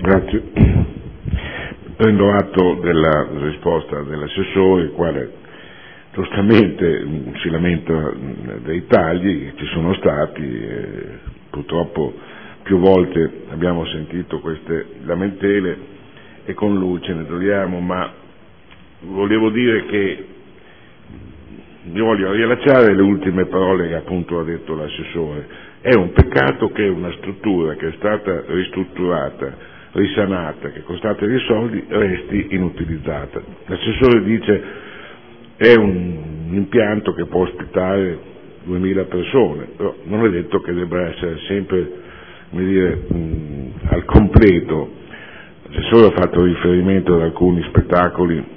Grazie. Prendo atto della risposta dell'assessore, il quale giustamente si lamenta dei tagli che ci sono stati. Purtroppo più volte abbiamo sentito queste lamentele e con lui ce ne troviamo, ma volevo dire che mi voglio riallacciare alle ultime parole che appunto ha detto l'assessore. È un peccato che una struttura che è stata ristrutturata, risanata, che è costata dei soldi, resti inutilizzata. L'assessore dice è un impianto che può ospitare 2000 persone, però non è detto che debba essere sempre, come dire, al completo. L'assessore ha fatto riferimento ad alcuni spettacoli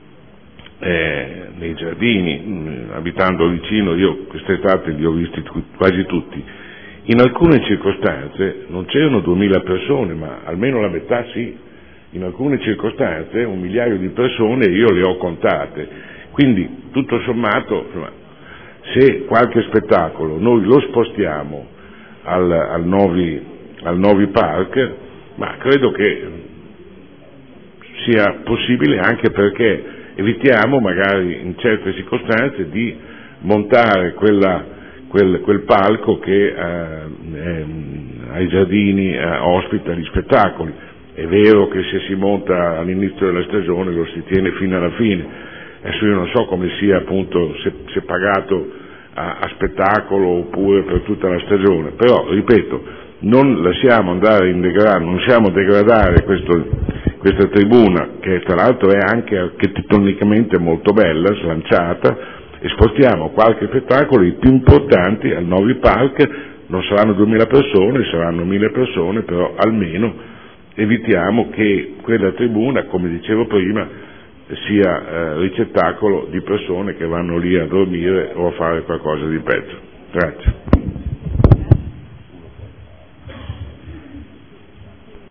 nei giardini, abitando vicino, io quest'estate li ho visti quasi tutti. In alcune circostanze non c'erano 2000 persone, ma almeno la metà sì. In alcune circostanze 1 migliaio di persone io le ho contate. Quindi tutto sommato, insomma, se qualche spettacolo noi lo spostiamo al Novi Park, ma credo che sia possibile, anche perché evitiamo magari in certe circostanze di montare quel palco che ai giardini ospita gli spettacoli. È vero che se si monta all'inizio della stagione lo si tiene fino alla fine. Adesso io non so come sia appunto, se pagato a spettacolo oppure per tutta la stagione, però ripeto, non lasciamo andare non lasciamo degradare questa tribuna, che tra l'altro è anche architettonicamente molto bella, slanciata, e spostiamo qualche spettacolo, i più importanti, al Novi Park. Non saranno 2000 persone, saranno 1000 persone, però almeno evitiamo che quella tribuna, come dicevo prima, sia ricettacolo di persone che vanno lì a dormire o a fare qualcosa di peggio. Grazie.